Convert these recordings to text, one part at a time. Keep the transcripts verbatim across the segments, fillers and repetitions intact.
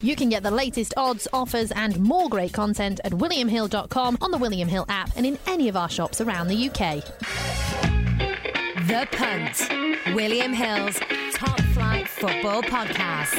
You can get the latest odds, offers and more great content at william hill dot com, on the William Hill app and in any of our shops around the U K. The Punt, William Hill's top flight football podcast.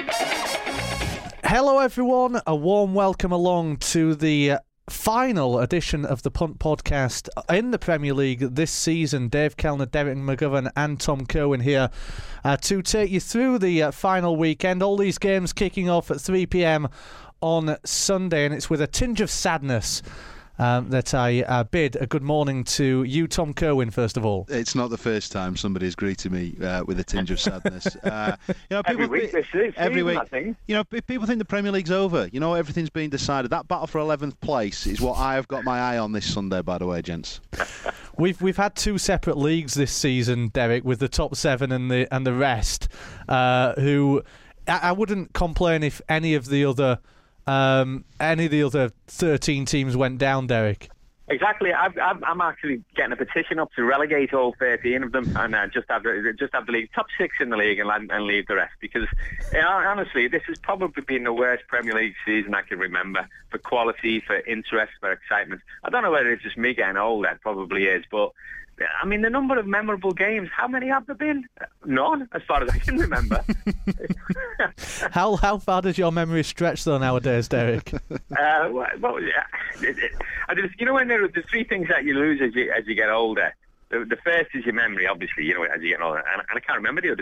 Hello everyone, a warm welcome along to the uh, final edition of the Punt podcast in the Premier League this season. Dave Kellner, Derek McGovern and Tom Kerwin here uh, to take you through the uh, final weekend. All these games kicking off at three p.m. on Sunday, and it's with a tinge of sadness um, that I uh, bid a good morning to you, Tom Kerwin, first of all. It's not the first time somebody's greeted me uh, with a tinge of sadness. Uh, you know, people, every week this is, every week, I think. You know, people think the Premier League's over. You know, everything's been decided. That battle for eleventh place is what I have got my eye on this Sunday, by the way, gents. We've we've had two separate leagues this season, Derek, with the top seven and the and the rest. Uh, who I, I wouldn't complain if any of the other um, any of the other thirteen teams went down, Derek. Exactly. I've, I've, I'm actually getting a petition up to relegate all thirteen of them and uh, just have the, just have the league top six in the league and, and leave the rest, because you know, honestly, this has probably been the worst Premier League season I can remember for quality, for interest, for excitement. I don't know whether it's just me getting old. That probably is, but I mean, the number of memorable games, how many have there been? None, as far as I can remember. how how far does your memory stretch, though, nowadays, Derek? uh, well, well yeah. it, it, I just, you know, when there are the three things that you lose as you as you get older. The, the first is your memory, obviously, you know, as you get older, and, and I can't remember the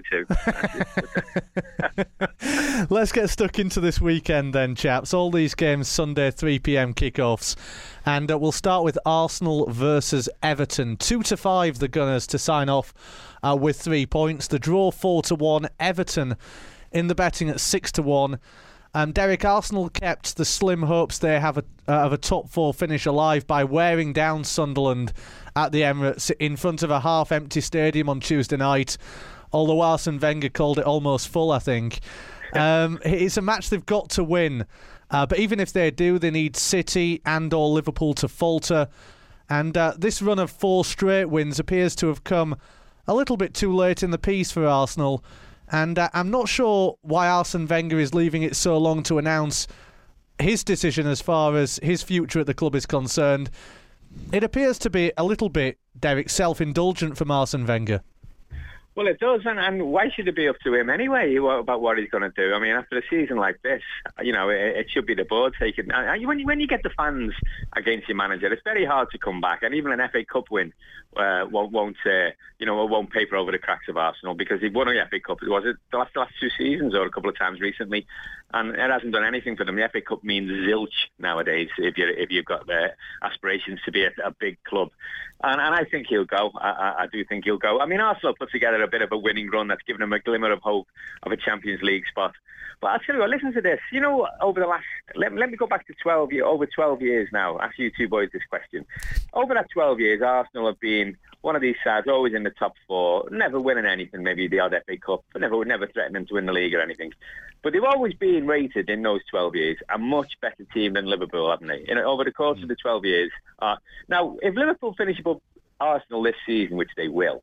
other two. Let's get stuck into this weekend then, chaps. All these games Sunday three p.m. kickoffs, and uh, we'll start with Arsenal versus Everton. Two to five, the Gunners to sign off uh, with three points. The draw four to one. Everton in the betting at six to one. Um, Derek, Arsenal kept the slim hopes they have a, uh, of a top four finish alive by wearing down Sunderland at the Emirates in front of a half-empty stadium on Tuesday night, although Arsene Wenger called it almost full, I think. Um, it's a match they've got to win, uh, but even if they do, they need City and or Liverpool to falter, and uh, this run of four straight wins appears to have come a little bit too late in the piece for Arsenal. And uh, I'm not sure why Arsene Wenger is leaving it so long to announce his decision as far as his future at the club is concerned. It appears to be a little bit, Derek, self-indulgent from Arsene Wenger. Well, it does, and, and why should it be up to him anyway about what he's going to do? I mean, after a season like this, you know, it, it should be the board taking. And when you, when you get the fans against your manager, it's very hard to come back. And even an F A Cup win uh, won't, won't uh, you know, won't paper over the cracks of Arsenal, because he won the F A Cup. Was it the last, the last two seasons or a couple of times recently? And it hasn't done anything for them. The F A Cup means zilch nowadays if you if you've got the aspirations to be a, a big club. And, and I think he'll go. I, I, I do think he'll go. I mean, Arsenal put together a bit of a winning run that's given them a glimmer of hope of a Champions League spot. But I'll tell you what, listen to this. You know, over the last, let, let me go back to twelve years, over twelve years now, ask you two boys this question. Over that twelve years, Arsenal have been one of these sides, always in the top four, never winning anything, maybe the odd F A Cup, but never, never threatening to win the league or anything. But they've always been rated in those twelve years a much better team than Liverpool, haven't they? You know, over the course of the twelve years. Uh, now, if Liverpool finish above Arsenal this season, which they will,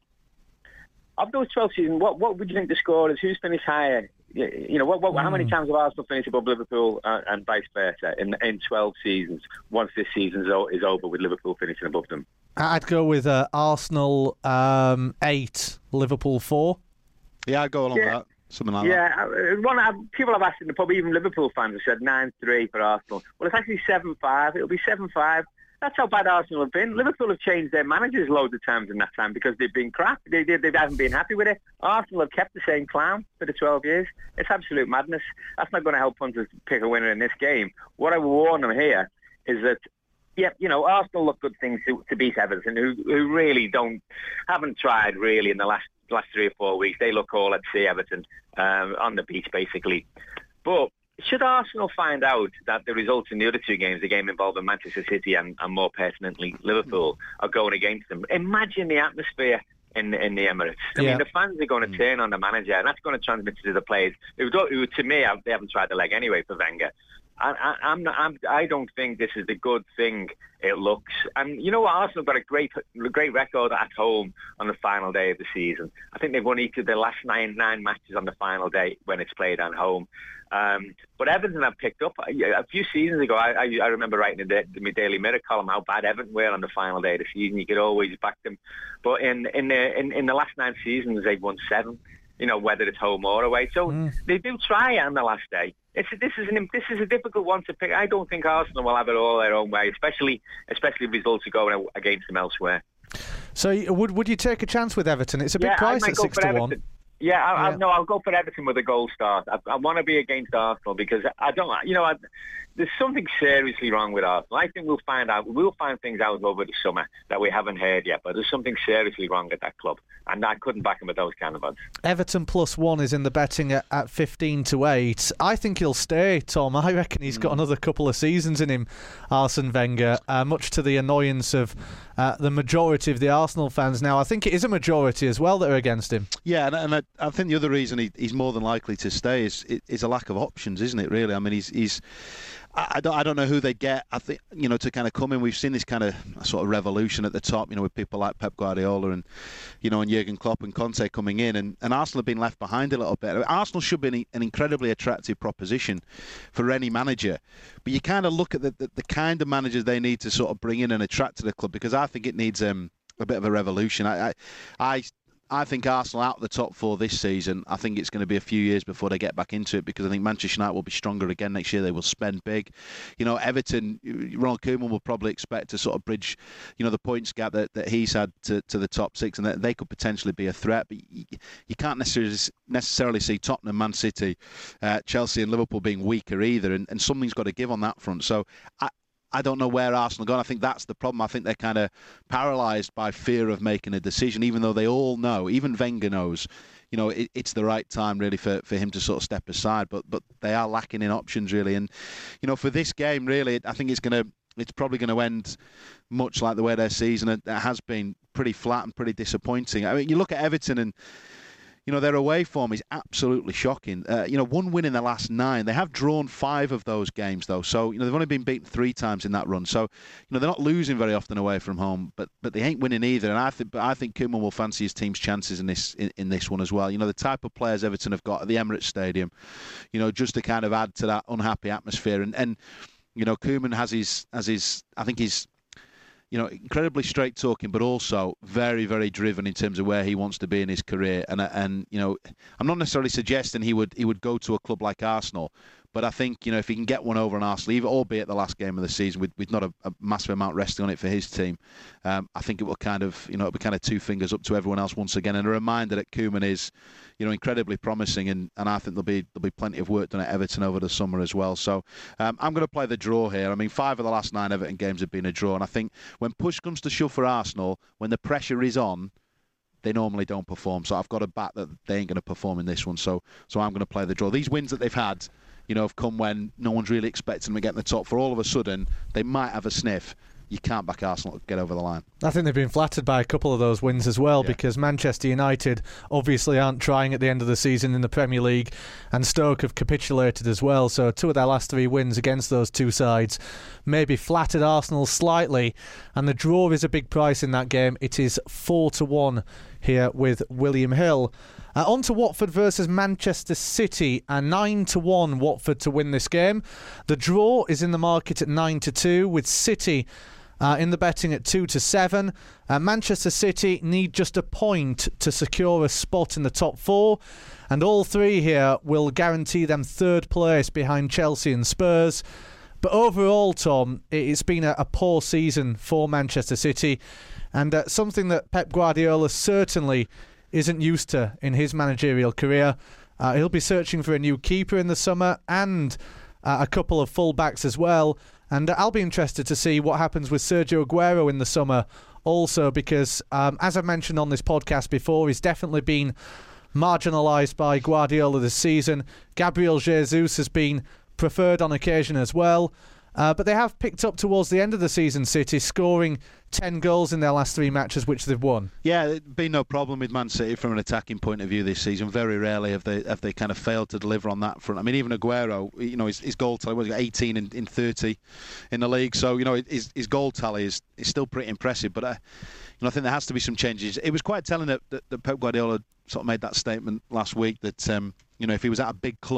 of those twelve seasons, what what would you think the score is? Who's finished higher? You, you know, what, what, mm. how many times have Arsenal finished above Liverpool uh, and vice versa in in twelve seasons? Once this season is over, with Liverpool finishing above them, I'd go with uh, Arsenal um, eight, Liverpool four. Yeah, I'd go along yeah. with that. Something like yeah, that. Yeah, one uh, people have asked in the pub, even Liverpool fans have said nine three for Arsenal. Well, it's actually seven five. It'll be seven five. That's how bad Arsenal have been. Liverpool have changed their managers loads of times in that time because they've been crap. They, they, they haven't been happy with it. Arsenal have kept the same clown for the twelve years. It's absolute madness. That's not going to help punters pick a winner in this game. What I will warn them here is that, yeah, you know, Arsenal look good things to, to beat Everton, who who really don't, haven't tried really in the last last three or four weeks. They look all at sea, Everton, um, on the beach basically. But should Arsenal find out that the results in the other two games, the game involving Manchester City and, and more pertinently Liverpool, are going against them, imagine the atmosphere in in the Emirates. I yeah. mean, the fans are going to turn on the manager, and that's going to transmit to the players who, don't, who to me, they haven't tried the leg anyway for Wenger. I, I, I'm not, I'm, I don't think this is the good thing it looks. And you know what? Arsenal got a great great record at home on the final day of the season. I think they've won each of their last nine nine matches on the final day when it's played at home. Um, but Everton have picked up. A few seasons ago, I, I, I remember writing in the, the Daily Mirror column how bad Everton were on the final day of the season. You could always back them. But in in the, in, in the last nine seasons, they've won seven, you know, whether it's home or away. So mm. they do try on the last day. It's, this is an this is a difficult one to pick. I don't think Arsenal will have it all their own way, especially especially if results are going against them elsewhere. So would would you take a chance with Everton? It's a big yeah, price at six to Everton. one. Yeah, I, yeah. I, no, I'll go for Everton with a goal start. I, I want to be against Arsenal because I don't, you know, I, there's something seriously wrong with Arsenal. I think we'll find out, we'll find things out over the summer that we haven't heard yet, but there's something seriously wrong at that club, and I couldn't back him with those kind of odds. Everton plus one is in the betting at, at fifteen to eight. I think he'll stay, Tom. I reckon he's got mm. another couple of seasons in him, Arsene Wenger, uh, much to the annoyance of uh, the majority of the Arsenal fans now. I think it is a majority as well that are against him. Yeah, and, and I, I think the other reason he, he's more than likely to stay is is a lack of options, isn't it, really? I mean, he's... he's I don't, I don't know who they get. I think, you know, to kind of come in. We've seen this kind of sort of revolution at the top, you know, with people like Pep Guardiola and, you know, and Jurgen Klopp and Conte coming in, and, and Arsenal have been left behind a little bit. I mean, Arsenal should be an, an incredibly attractive proposition for any manager, but you kind of look at the, the, the kind of managers they need to sort of bring in and attract to the club, because I think it needs um, a bit of a revolution. I, I, I I think Arsenal out of the top four this season. I think it's going to be a few years before they get back into it, because I think Manchester United will be stronger again next year. They will spend big. You know, Everton, Ronald Koeman will probably expect to sort of bridge, you know, the points gap that, that he's had to, to the top six, and that they could potentially be a threat. But you, you can't necessarily necessarily see Tottenham, Man City, uh, Chelsea and Liverpool being weaker either, and, and something's got to give on that front. So I I don't know where Arsenal are going. I think that's the problem. I think they're kind of paralysed by fear of making a decision, even though they all know, even Wenger knows, you know, it, it's the right time really for, for him to sort of step aside. But but they are lacking in options really. And, you know, for this game really, I think it's going to, it's probably going to end much like the way their season has been, pretty flat and pretty disappointing. I mean, you look at Everton and, you know, their away form is absolutely shocking. Uh, you know, one win in the last nine. They have drawn five of those games, though. So, you know, they've only been beaten three times in that run. So, you know, they're not losing very often away from home, but but they ain't winning either. And I think, but I think Koeman will fancy his team's chances in this in, in this one as well. You know, the type of players Everton have got at the Emirates Stadium, you know, just to kind of add to that unhappy atmosphere. And and you know, Koeman has his has his. I think he's. You know, incredibly straight talking, but also very, very driven in terms of where he wants to be in his career. And and you know, I'm not necessarily suggesting he would he would go to a club like Arsenal, but I think, you know, if he can get one over on Arsenal, even albeit the last game of the season, with, with not a, a massive amount resting on it for his team, um, I think it will kind of, you know, it'll be kind of two fingers up to everyone else once again, and a reminder that Koeman is, you know, incredibly promising, and, and I think there'll be there'll be plenty of work done at Everton over the summer as well. So um, I'm going to play the draw here. I mean, five of the last nine Everton games have been a draw, and I think when push comes to shove for Arsenal, when the pressure is on, they normally don't perform. So I've got to bet that they ain't going to perform in this one. So so I'm going to play the draw. These wins that they've had, you know, have come when no one's really expecting them to get in the top. For all of a sudden, they might have a sniff. You can't back Arsenal to get over the line. I think they've been flattered by a couple of those wins as well, yeah. because Manchester United obviously aren't trying at the end of the season in the Premier League, and Stoke have capitulated as well. So two of their last three wins against those two sides maybe flattered Arsenal slightly, and the draw is a big price in that game. It is four to one here with William Hill. Uh, on to Watford versus Manchester City, and nine to one Watford to win this game. The draw is in the market at nine to two, with City uh, in the betting at two to seven. Uh, Manchester City need just a point to secure a spot in the top four, and all three here will guarantee them third place behind Chelsea and Spurs. But overall, Tom, it's been a, a poor season for Manchester City, and uh, something that Pep Guardiola certainly isn't used to in his managerial career. Uh, he'll be searching for a new keeper in the summer, and uh, a couple of full-backs as well. And uh, I'll be interested to see what happens with Sergio Aguero in the summer also, because um, as I've mentioned on this podcast before, he's definitely been marginalised by Guardiola this season. Gabriel Jesus has been preferred on occasion as well. Uh, but they have picked up towards the end of the season, City, scoring ten goals in their last three matches, which they've won. Yeah, there's been no problem with Man City from an attacking point of view this season. Very rarely have they have they kind of failed to deliver on that front. I mean, even Aguero, you know, his, his goal tally was eighteen in, in thirty in the league. So, you know, his, his goal tally is, is still pretty impressive. But, uh, you know, I think there has to be some changes. It was quite telling that, that, that Pep Guardiola sort of made that statement last week that, um, you know, if he was at a big club,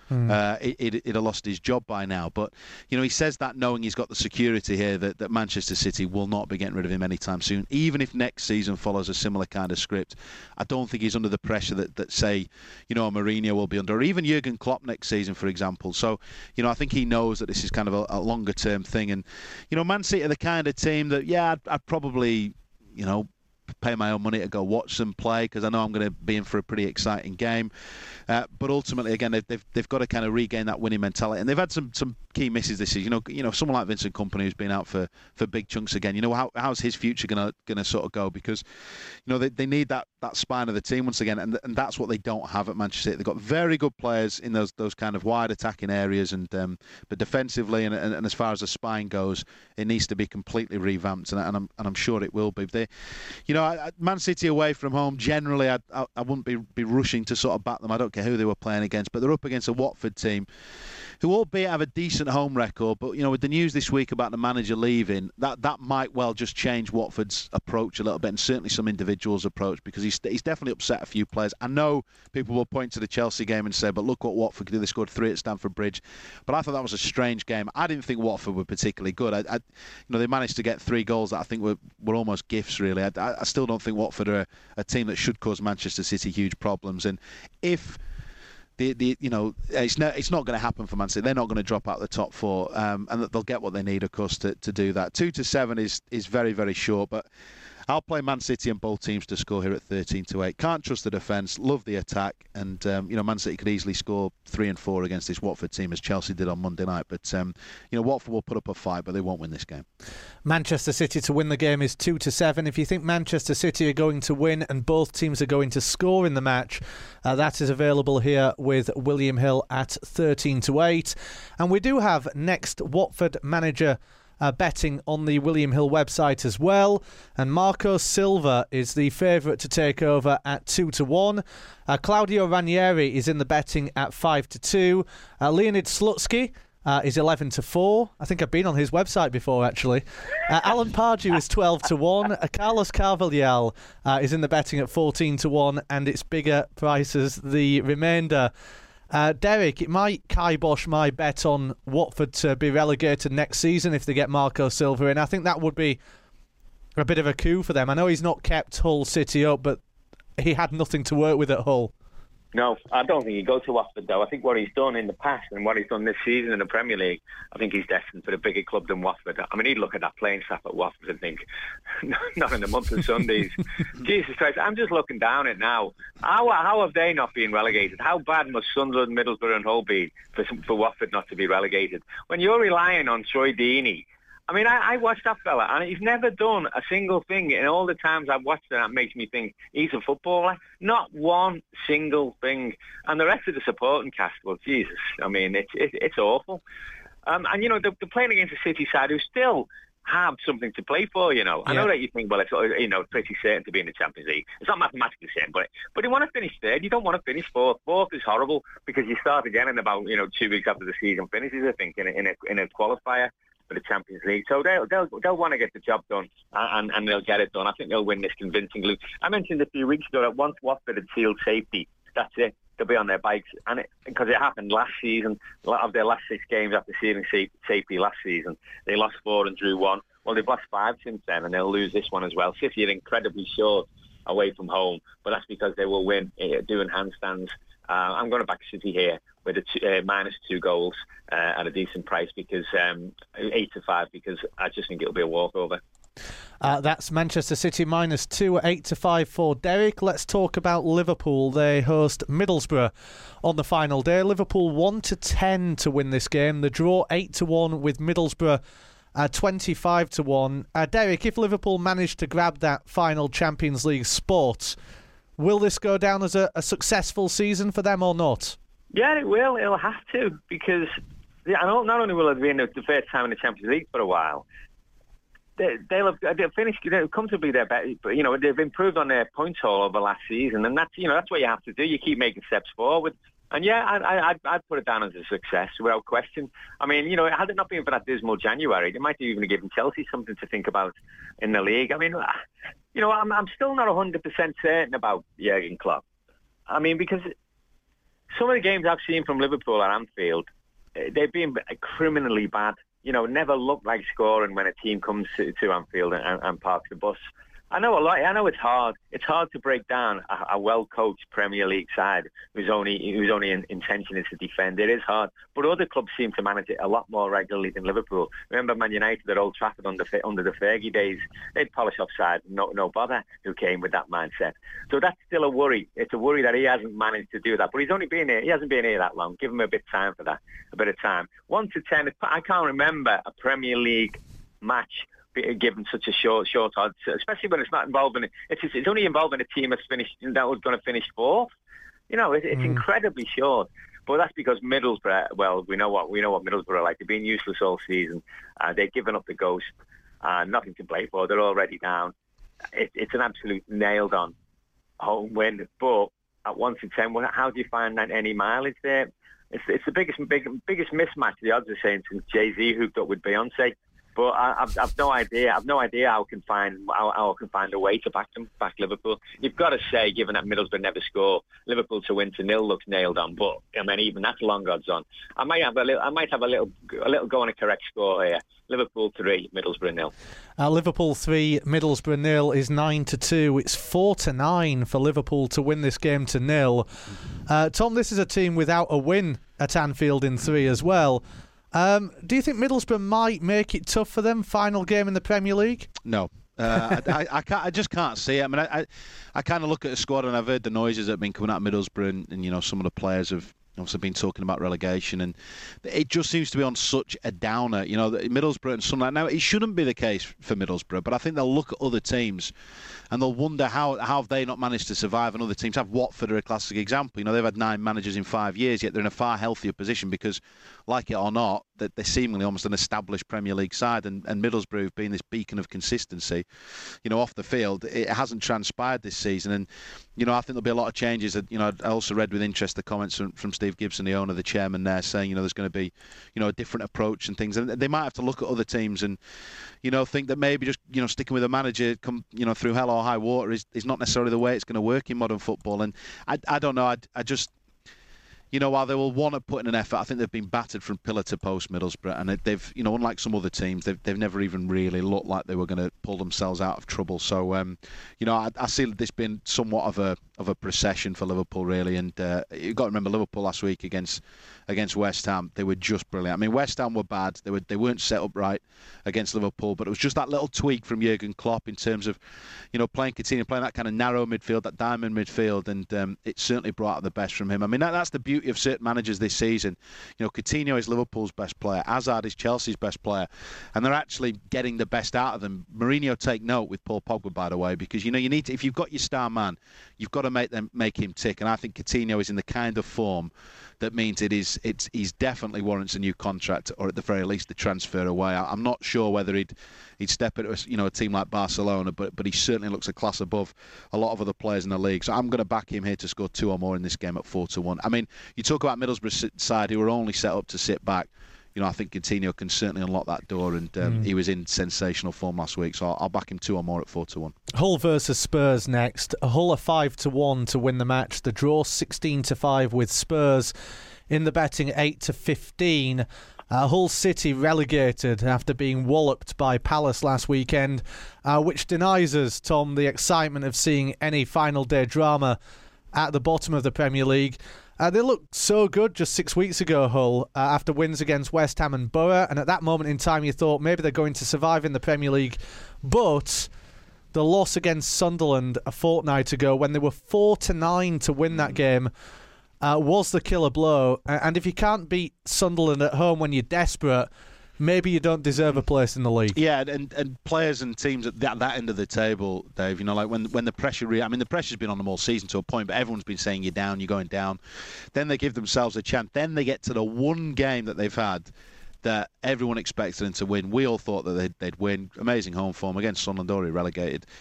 mm. uh, he, he'd, he'd have lost his job by now. But, you know, he says that knowing he's got the security here that, that Manchester City will not be getting rid of him anytime soon. Even if next season follows a similar kind of script, I don't think he's under the pressure that, that say, you know, Mourinho will be under, or even Jurgen Klopp next season, for example. So, you know, I think he knows that this is kind of a, a longer-term thing. And, you know, Man City are the kind of team that, yeah, I'd, I'd probably, you know, pay my own money to go watch them play because I know I'm going to be in for a pretty exciting game. Uh, but ultimately, again, they've, they've they've got to kind of regain that winning mentality, and they've had some, some key misses this season. You know, you know, someone like Vincent Kompany who's been out for, for big chunks again. You know, how how's his future going to going to sort of go? Because, you know, they, they need that, that spine of the team once again, and and that's what they don't have at Manchester City. They've got very good players in those those kind of wide attacking areas, and um, but defensively and, and and as far as the spine goes, it needs to be completely revamped, and, and I'm and I'm sure it will be. They, you know, I, Man City away from home generally, I, I I wouldn't be be rushing to sort of bat them. I don't care who they were playing against, but they're up against a Watford team who albeit have a decent home record, but, you know, with the news this week about the manager leaving, that, that might well just change Watford's approach a little bit, and certainly some individuals' approach, because he's, he's definitely upset a few players. I know people will point to the Chelsea game and say, but look what Watford did, they scored three at Stamford Bridge. But I thought that was a strange game. I didn't think Watford were particularly good. I, I, you know, they managed to get three goals that I think were, were almost gifts, really. I, I still don't think Watford are a, a team that should cause Manchester City huge problems. And if... The, the you know it's not it's not going to happen for Man City. They're not going to drop out the top four, um, and they'll get what they need, of course, to, to do that. Two to seven is is very very short, but I'll play Man City and both teams to score here at thirteen to eight. Can't trust the defence, love the attack, and um, you know Man City could easily score three and four against this Watford team as Chelsea did on Monday night. But um, you know Watford will put up a fight, but they won't win this game. Manchester City to win the game is two to seven. If you think Manchester City are going to win and both teams are going to score in the match, uh, that is available here with William Hill at thirteen to eight. And we do have next Watford manager Uh, betting on the William Hill website as well, and Marco Silva is the favourite to take over at two to one. Uh, Claudio Ranieri is in the betting at five to two. Uh, Leonid Slutsky uh, is eleven to four. I think I've been on his website before, actually. Uh, Alan Pardew is twelve to one. Uh, Carlos Carvalhal uh, is in the betting at fourteen to one, and it's bigger prices the remainder. Uh, Derek, it might kibosh my bet on Watford to be relegated next season if they get Marco Silva in. I think that would be a bit of a coup for them. I know he's not kept Hull City up, but he had nothing to work with at Hull. No, I don't think he'd go to Watford, though. I think what he's done in the past and what he's done this season in the Premier League, I think he's destined for a bigger club than Watford. I mean, he'd look at that playing staff at Watford and think, not in the month of Sundays. Jesus Christ, I'm just looking down it now. How how have they not been relegated? How bad must Sunderland, Middlesbrough and Hull be for, for Watford not to be relegated? When you're relying on Troy Deeney, I mean, I, I watched that fella, and he's never done a single thing in all the times I've watched it. That makes me think he's a footballer. Not one single thing. And the rest of the supporting cast, well, Jesus, I mean, it's it, it's awful. Um, and, you know, they're, they're playing against a City side who still have something to play for, you know. I yeah. know that you think, well, it's, you know, pretty certain to be in the Champions League. It's not mathematically certain, but but you want to finish third. You don't want to finish fourth. Fourth is horrible because you start again in about, you know, two weeks after the season finishes, I think, in a, in a, in a qualifier for the Champions League. So they'll they'll they'll want to get the job done, and, and they'll get it done. I think they'll win this convincingly. I mentioned a few weeks ago that once Watford had sealed safety, that's it. They'll be on their bikes, and it, because it happened last season, of their last six games after sealing safety last season, they lost four and drew one. Well, they've lost five since then, and they'll lose this one as well. City are incredibly short away from home, but that's because they will win uh, doing handstands. Uh, I'm going to back City here with a two, uh, minus two goals uh, at a decent price, because um, eight to five, because I just think it'll be a walkover. Uh, that's Manchester City minus two, eight to five for Derek. Let's talk about Liverpool. They host Middlesbrough on the final day. Liverpool one to ten to win this game. The draw eight to one with Middlesbrough uh, twenty-five to one. Uh, Derek, if Liverpool manage to grab that final Champions League spot, will this go down as a, a successful season for them or not? Yeah, it will. It'll have to, because I know not only will it be in the first time in the Champions League for a while, they, they'll have they'll finished. They'll comfortably their bet. You know, they've improved on their points haul over last season, and that's you know that's what you have to do. You keep making steps forward. And yeah, I, I, I'd, I'd put it down as a success without question. I mean, you know, had it not been for that dismal January, they might have even given Chelsea something to think about in the league. I mean, you know, I'm, I'm still not one hundred percent certain about Jurgen Klopp. I mean, because some of the games I've seen from Liverpool at Anfield, they've been criminally bad. You know, never looked like scoring when a team comes to, to Anfield and, and parks the bus. I know a lot. I know it's hard. It's hard to break down a, a well-coached Premier League side whose only whose only in, intention is to defend. It is hard, but other clubs seem to manage it a lot more regularly than Liverpool. Remember Man United at Old Trafford under under the Fergie days? They'd polish offside, no no bother. Who came with that mindset? So that's still a worry. It's a worry that he hasn't managed to do that. But he's only been here. He hasn't been here that long. Give him a bit of time for that. A bit of time. One to ten. I can't remember a Premier League match given such a short, short odds, especially when it's not involving. It's it's only involving a team that's finished that was going to finish fourth. You know, it, it's mm. incredibly short. But that's because Middlesbrough. Well, we know what we know what Middlesbrough are like. They've been useless all season. Uh, they've given up the ghost. Uh, nothing to play for. They're already down. It, it's an absolute nailed-on home win. But at one to ten, how do you find that any mileage there? It's it's the biggest big, biggest mismatch the odds are saying since Jay-Z hooked up with Beyonce. But I, I've, I've no idea. I've no idea how I can find how, how I can find a way to back them, back Liverpool. You've got to say, given that Middlesbrough never score, Liverpool to win to nil looks nailed on. But I mean, even that's long odds on. I might have a little. I might have a little, a little go on a correct score here. Liverpool three, Middlesbrough nil. Uh, Liverpool three, Middlesbrough nil is nine to two. It's four to nine for Liverpool to win this game to nil. Uh, Tom, this is a team without a win at Anfield in three as well. Um, do you think Middlesbrough might make it tough for them? Final game in the Premier League? No. Uh, I, I, I, can't, I just can't see it. I mean, I, I, I kind of look at the squad and I've heard the noises that have been coming out of Middlesbrough and, and you know, some of the players have also been talking about relegation, and it just seems to be on such a downer. You know, Middlesbrough and Sunderland. Now, it shouldn't be the case for Middlesbrough, but I think they'll look at other teams and they'll wonder how, how have they not managed to survive, and other teams have. Watford are a classic example. You know, they've had nine managers in five years, yet they're in a far healthier position because, like it or not, that they're seemingly almost an established Premier League side, and, and Middlesbrough have been this beacon of consistency, you know, off the field. It hasn't transpired this season, and, you know, I think there'll be a lot of changes. You know, I also read with interest the comments from, from Steve Gibson, the owner, the chairman there, saying, you know, there's going to be, you know, a different approach and things, and they might have to look at other teams and, you know, think that maybe just, you know, sticking with a manager, come, you know, through hell or high water is, is not necessarily the way it's going to work in modern football. And I, I don't know, I, I just... You know, while they will want to put in an effort, I think they've been battered from pillar to post, Middlesbrough, and they've, you know, unlike some other teams, they've they've never even really looked like they were going to pull themselves out of trouble. So, um, you know, I, I see this being somewhat of a of a procession for Liverpool, really. And uh, you've got to remember Liverpool last week against against West Ham, they were just brilliant. I mean, West Ham were bad; they were they weren't set up right against Liverpool, but it was just that little tweak from Jurgen Klopp in terms of, you know, playing Coutinho, playing that kind of narrow midfield, that diamond midfield, and um, it certainly brought out the best from him. I mean, that, that's the beauty of certain managers this season. You know, Coutinho is Liverpool's best player, Hazard is Chelsea's best player, and they're actually getting the best out of them. Mourinho, take note with Paul Pogba, by the way, because, you know, you need to, if you've got your star man, you've got to make them make him tick, and I think Coutinho is in the kind of form that means it is it's he's definitely warrants a new contract, or at the very least the transfer away. I, I'm not sure whether he'd he'd step into a, you know a team like Barcelona, but but he certainly looks a class above a lot of other players in the league. So I'm going to back him here to score two or more in this game at four to one. I mean, you talk about Middlesbrough's side who are only set up to sit back. You know, I think Coutinho can certainly unlock that door, and um, mm. he was in sensational form last week, so I'll, I'll back him two or more at four to one. Hull versus Spurs next. Hull are five to one to win the match. The draw sixteen to five with Spurs in the betting eight to fifteen. Uh, Hull City relegated after being walloped by Palace last weekend, uh, which denies us, Tom, the excitement of seeing any final day drama at the bottom of the Premier League. Uh, they looked so good just six weeks ago, Hull, uh, after wins against West Ham and Borough, and at that moment in time you thought maybe they're going to survive in the Premier League. But the loss against Sunderland a fortnight ago, when they were four to nine to win that game, uh, was the killer blow. And if you can't beat Sunderland at home when you're desperate, maybe you don't deserve a place in the league. Yeah, and, and players and teams at that, that end of the table, Dave, you know, like when when the pressure, re- I mean, the pressure's been on them all season to a point, but everyone's been saying you're down, you're going down. Then they give themselves a chance. Then they get to the one game that they've had that everyone expected them to win. We all thought that they'd, they'd win. Amazing home form against Sunderland, already relegated.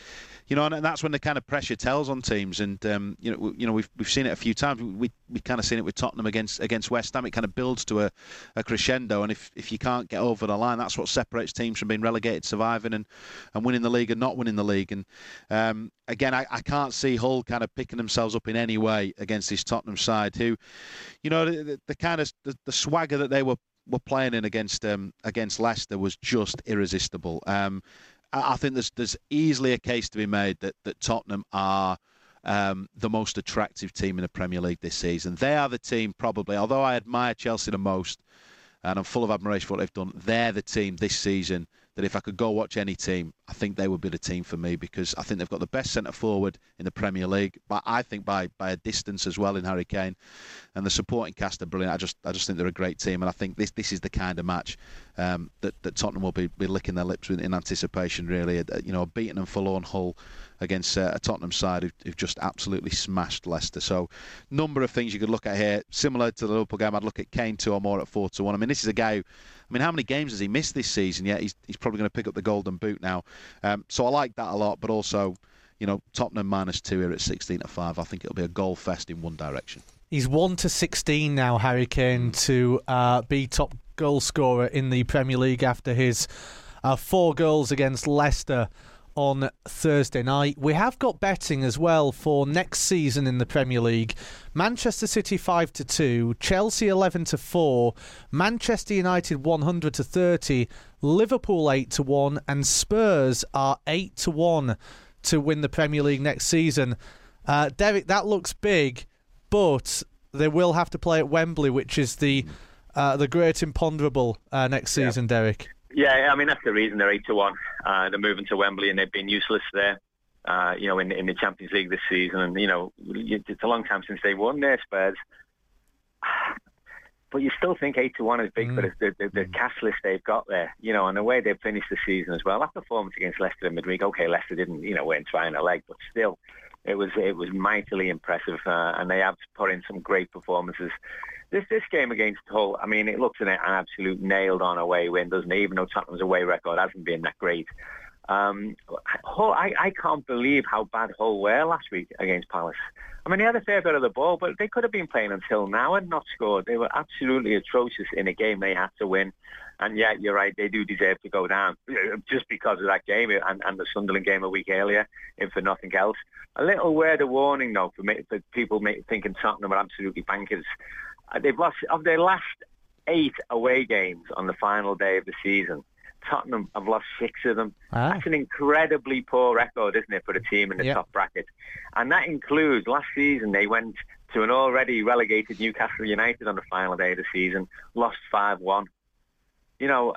you know, and, and that's when the kind of pressure tells on teams. And um, you know, you know, we've we've seen it a few times. We we kind of seen it with Tottenham against against West Ham. It kind of builds to a, a crescendo, and if if you can't get over the line, that's what separates teams from being relegated, surviving, and, and winning the league and not winning the league. And um, again, I, I can't see Hull kind of picking themselves up in any way against this Tottenham side, who, you know, the, the kind of the, the swagger that they were were playing in against um, against Leicester was just irresistible. Um, I, I think there's there's easily a case to be made that that Tottenham are um, the most attractive team in the Premier League this season. They are the team probably, although I admire Chelsea the most, and I'm full of admiration for what they've done, they're the team this season that if I could go watch any team, I think they would be the team for me, because I think they've got the best centre-forward in the Premier League, but I think by by a distance as well in Harry Kane, and the supporting cast are brilliant. I just I just think they're a great team, and I think this this is the kind of match um, that, that Tottenham will be, be licking their lips with in anticipation, really. You know, beating and forlorn Hull against uh, a Tottenham side who've, who've just absolutely smashed Leicester. So, number of things you could look at here. Similar to the Liverpool game, I'd look at Kane two or more at four to one. I mean, this is a guy who, I mean, how many games has he missed this season? Yeah, he's he's probably going to pick up the Golden Boot now. Um, so I like that a lot, but also, you know, Tottenham minus two here at sixteen to five. I think it'll be a goal fest in one direction. He's one to sixteen now, Harry Kane, to uh, be top goal scorer in the Premier League after his uh, four goals against Leicester on Thursday night. We have got betting as well for next season in the Premier League. Manchester City five to two, Chelsea eleven to four, Manchester United one hundred to thirty, Liverpool eight to one, and Spurs are eight to one to win the Premier League next season. Uh, Derek, that looks big, but they will have to play at Wembley, which is the uh, the great imponderable uh, next season, yeah. Derek. Yeah, I mean, that's the reason they're eight to one. Uh, they're moving to Wembley, and they've been useless there, uh, you know, in, in the Champions League this season. And, you know, it's a long time since they won their Spurs. But you still think eight to one is big mm. for the, the, the cast list they've got there, you know, and the way they've finished the season as well. That performance against Leicester in midweek, okay, Leicester didn't, you know, weren't trying a leg, but still, it was it was mightily impressive, uh, and they have put in some great performances. This this game against Hull, I mean, it looks an, an absolute nailed-on away win, doesn't it? Even though Tottenham's away record hasn't been that great. Um, Hull, I, I can't believe how bad Hull were last week against Palace. I mean, they had a fair bit of the ball, but they could have been playing until now and not scored. They were absolutely atrocious in a game they had to win. And yeah, you're right, they do deserve to go down just because of that game and, and the Sunderland game a week earlier, if for nothing else. A little word of warning, though, for, me, for people thinking Tottenham are absolutely bankers. They've lost, of their last eight away games on the final day of the season, Tottenham have lost six of them. Ah. That's an incredibly poor record, isn't it, for a team in the yep. top bracket? And that includes, last season, they went to an already relegated Newcastle United on the final day of the season, lost five one. You know,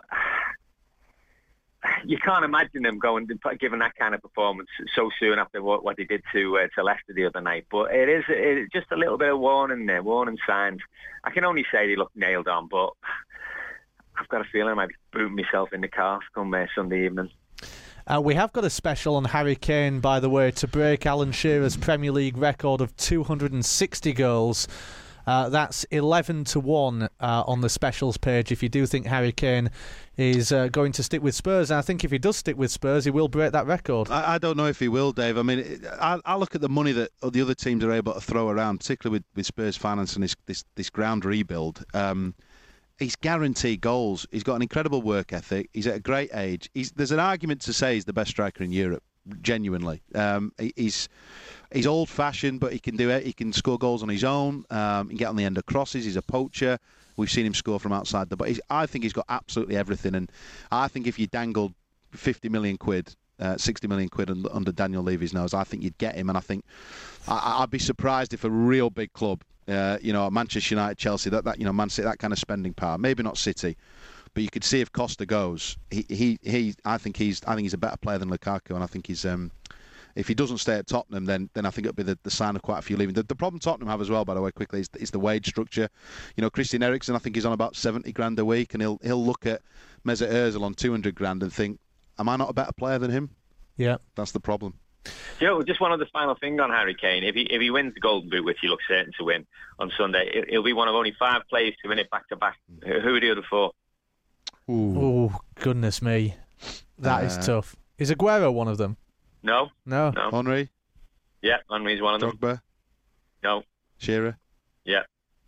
you can't imagine them going, giving that kind of performance so soon after what, what they did to uh, to Leicester the other night. But it is it's just a little bit of warning there, warning signs. I can only say they look nailed on, but I've got a feeling I might be booting myself in the car come uh, Sunday evening. Uh, we have got a special on Harry Kane, by the way, to break Alan Shearer's Premier League record of two hundred sixty goals. Uh, that's eleven to one uh, on the specials page if you do think Harry Kane is uh, going to stick with Spurs. And I think if he does stick with Spurs, he will break that record. I, I don't know if he will, Dave. I mean, I, I look at the money that the other teams are able to throw around, particularly with, with Spurs financing this, this, this ground rebuild. Um, he's guaranteed goals. He's got an incredible work ethic. He's at a great age. He's, there's an argument to say he's the best striker in Europe, genuinely. Um, he, he's... He's old-fashioned, but he can do it. He can score goals on his own. Um, he can get on the end of crosses. He's a poacher. We've seen him score from outside the box. I think he's got absolutely everything. And I think if you dangled fifty million quid, uh, sixty million quid under, under Daniel Levy's nose, I think you'd get him. And I think I, I'd be surprised if a real big club, uh, you know, Manchester United, Chelsea, that, that you know, Man City, that kind of spending power. Maybe not City, but you could see if Costa goes. He, he, he. I think he's. I think he's a better player than Lukaku, and I think he's. Um, If he doesn't stay at Tottenham, then then I think it'll be the, the sign of quite a few leaving. The, the problem Tottenham have as well, by the way, quickly, is, is the wage structure. You know, Christian Eriksen, I think he's on about seventy grand a week, and he'll he'll look at Mesut Ozil on two hundred grand and think, am I not a better player than him? Yeah. That's the problem. Joe, just one other final thing on Harry Kane. If he if he wins the Golden Boot, which he looks certain to win on Sunday, he'll be one of only five players to win it back-to-back. Who are the other four? Ooh. Oh, goodness me. That uh, is tough. Is Aguero one of them? No. No. No. Henry? Yeah, Henry's one of them. Drogba? No. Shearer? Yeah.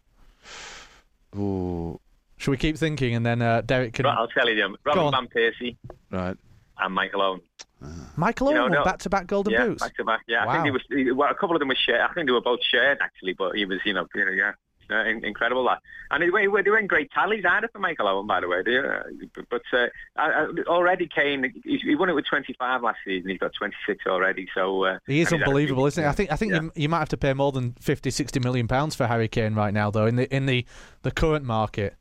Ooh. Should we keep thinking and then uh, Derek can... Right, I'll tell you them. Robin Van Persie Right. and Michael Owen. Michael Owen You know, won no. back-to-back Golden Yeah, Boots. back to back. Yeah, Wow. I think he was. He, well, a couple of them were shared. I think they were both shared actually, but he was, you know, you know yeah, uh, in, incredible that. And they were, they were in great tallies either for Michael Owen, by the way. They, uh, but uh, I, I, already Kane, he, he won it with twenty-five last season. He's got twenty-six already. So uh, He is unbelievable, isn't he? I think I think yeah. you, you might have to pay more than fifty, sixty million pounds for Harry Kane right now, though, in the in the, the current market.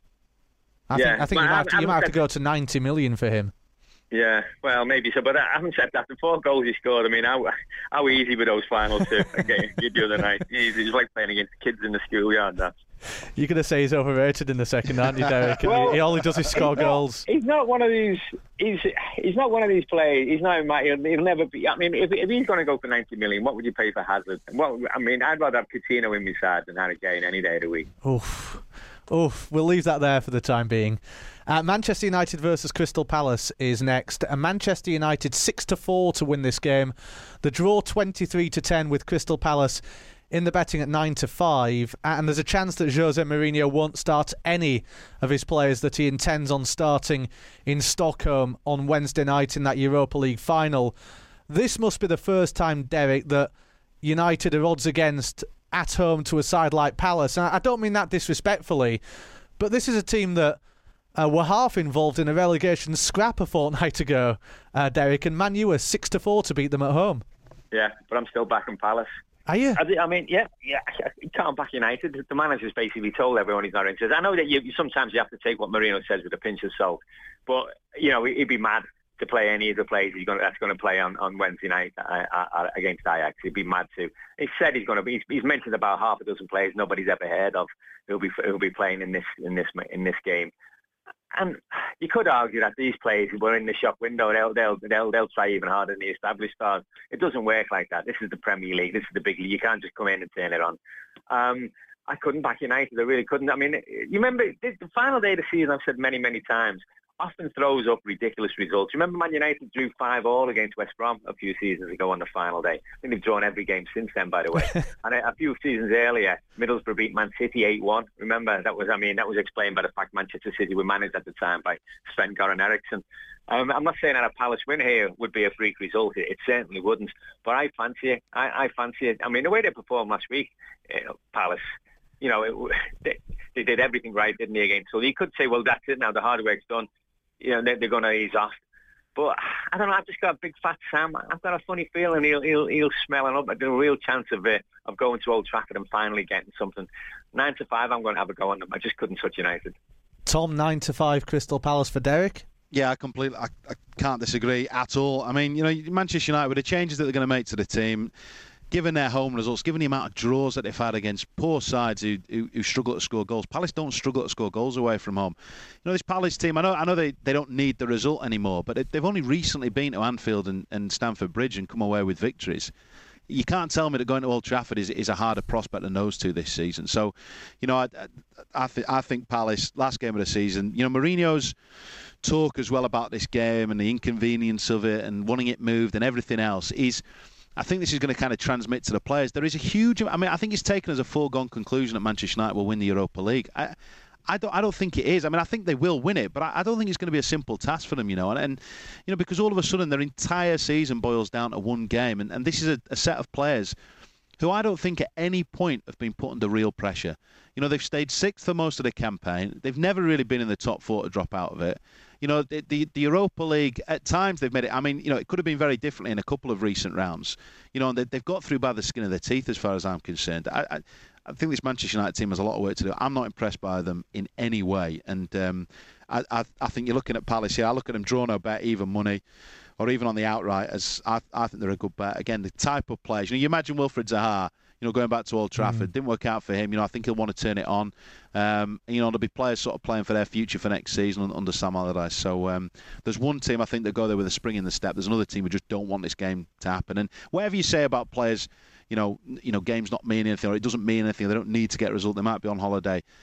I Yeah. think I think Well, you might I have to, you might have to haven't go to ninety million for him. Yeah, well, maybe so. But I haven't said that. The four goals he scored, I mean, how how easy were those final two again the other night? He's, he's like playing against kids in the schoolyard. That. You're going to say he's overrated in the second, aren't you, Derek? And Well, he, he all he does is score he's not- goals. He's not one of these. He's he's not one of these players. He's not. He'll, he'll never be. I mean, if, if he's going to go for ninety million, what would you pay for Hazard? Well, I mean, I'd rather have Coutinho in my side than Harry Kane any day of the week. Oof. Oof. We'll leave that there for the time being. Uh, Manchester United versus Crystal Palace is next. And Manchester United six to four to win this game. The draw twenty-three to ten with Crystal Palace in the betting at nine to five. And there's a chance that Jose Mourinho won't start any of his players that he intends on starting in Stockholm on Wednesday night in that Europa League final. This must be the first time, Derek, that United are odds against at home to a side like Palace. And I don't mean that disrespectfully, but this is a team that uh, were half involved in a relegation scrap a fortnight ago, uh, Derek, and Man U were six to four to beat them at home. Yeah, but I'm still backing Palace. Are you? I, I mean, yeah, yeah, you can't back United. The manager's basically told everyone he's not interested. I know that you, sometimes you have to take what Mourinho says with a pinch of salt, but you know he'd be mad to play any of the players he's going to, that's going to play on, on Wednesday night uh, uh, against Ajax. He'd be mad to. He said he's going to be. He's, he's mentioned about half a dozen players nobody's ever heard of who'll be who'll be playing in this in this in this game. And you could argue that these players who were in the shop window, they'll they'll they'll they'll try even harder than the established stars. It doesn't work like that. This is the Premier League. This is the big league. You can't just come in and turn it on. Um, I couldn't back United. I really couldn't. I mean, you remember the final day of the season? I've said many many times. Often throws up ridiculous results. Remember Man United drew five all against West Brom a few seasons ago on the final day. I think they've drawn every game since then, by the way. And a, a few seasons earlier, Middlesbrough beat Man City eight one. Remember, that was, I mean, that was explained by the fact Manchester City were managed at the time by Sven-Göran Eriksson. Um, I'm not saying that a Palace win here would be a freak result. It, it certainly wouldn't. But I fancy it. I, I fancy it. I mean, the way they performed last week, you know, Palace, you know, it, they, they did everything right, didn't they, again? So you could say, well, that's it now. The hard work's done. You know, they're, they're going to ease off. But I don't know, I've just got a big fat Sam. I've got a funny feeling he'll he'll, he'll smell it up. I've got a real chance of uh, of going to Old Trafford and finally getting something. Nine to five, I'm going to have a go on them. I just couldn't touch United. Tom, nine to five Crystal Palace for Derek. Yeah, I completely. I, I can't disagree at all. I mean, you know, Manchester United with the changes that they're going to make to the team, given their home results, given the amount of draws that they've had against poor sides who, who, who struggle to score goals. Palace don't struggle to score goals away from home. You know, this Palace team, I know I know they, they don't need the result anymore, but they've only recently been to Anfield and, and Stamford Bridge and come away with victories. You can't tell me that going to Old Trafford is, is a harder prospect than those two this season. So, you know, I, I, th- I think Palace, last game of the season, you know, Mourinho's talk as well about this game and the inconvenience of it and wanting it moved and everything else is... I think this is going to kind of transmit to the players. There is a huge... I mean, I think it's taken as a foregone conclusion that Manchester United will win the Europa League. I, I don't. I don't think it is. I mean, I think they will win it, but I, I don't think it's going to be a simple task for them. You know, and, and you know, because all of a sudden their entire season boils down to one game, and, and this is a, a set of players who I don't think at any point have been put under real pressure. You know, they've stayed sixth for most of the campaign. They've never really been in the top four to drop out of it. You know, the, the the Europa League, at times they've made it, I mean, you know, it could have been very differently in a couple of recent rounds. You know, and they, they've got through by the skin of their teeth as far as I'm concerned. I, I, I think this Manchester United team has a lot of work to do. I'm not impressed by them in any way. And um, I, I, I think you're looking at Palace here. I look at them draw no bet, even money, or even on the outright, as I, I think they're a good bet. Again, the type of players. You know, you imagine Wilfried Zaha, you know, going back to Old Trafford, mm. didn't work out for him. You know, I think he'll want to turn it on. Um, you know, there'll be players sort of playing for their future for next season under Sam Allardyce. So um, there's one team I think that go there with a spring in the step. There's another team who just don't want this game to happen. And whatever you say about players, you know, you know, games not mean anything, or it doesn't mean anything. They don't need to get a result. They might be on holiday.